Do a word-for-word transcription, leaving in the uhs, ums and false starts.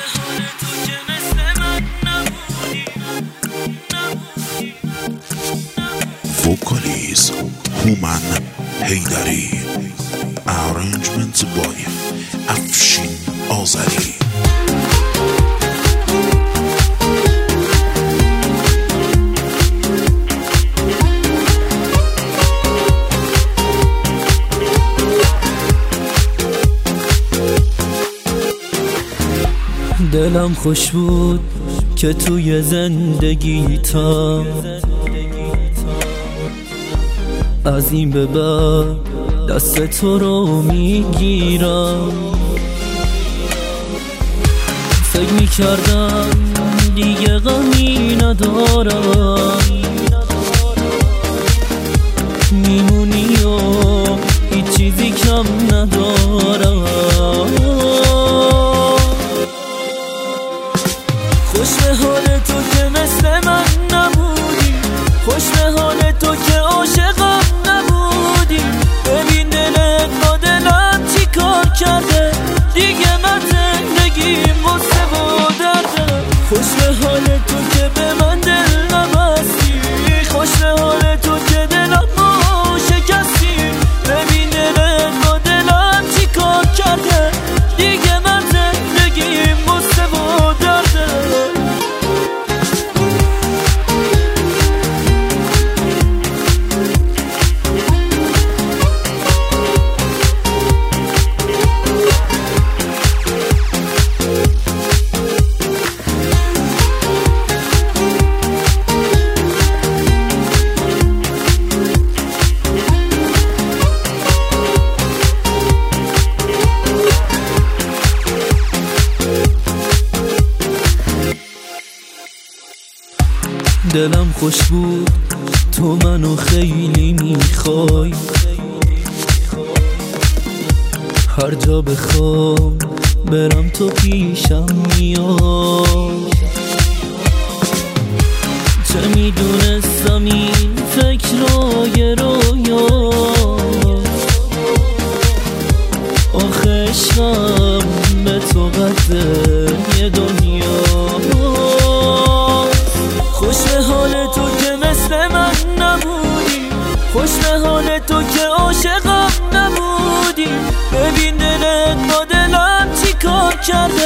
وکالیز هومن حیدری، ارنجمنت بای افشین آذری. دلم خوش بود که توی زندگی تا از این به بعد دست تو رو میگیرم. فکر میکردم دیگه غمی ندارم، میمونی و هیچ چیزی کم ندارم. خوش به حال تو که مثل من نبودی، خوش به حال تو که عاشقم نبودی. ببین دلت با دلم چی کار کرده، دیگه من زندگیم غصه و درده. خوش به حال تو که به من دل نبستی، خوش به حال تو که دلم رو شکستی. ببین دلت با دلم چی کار کرده، دیگه من زندگیم غصه و درده. دلم خوش بود تو منو خیلی میخوای، هر جا بخوام برم تو پیشم میای. چه میدونستم این فکرای رویاست، آخه عشقم به تو قدر یه دنیا. خوش به حال تو که مثل من نبودی، خوش به حال تو که عاشقم نبودی. ببین دلت با دلم چی کار کرده،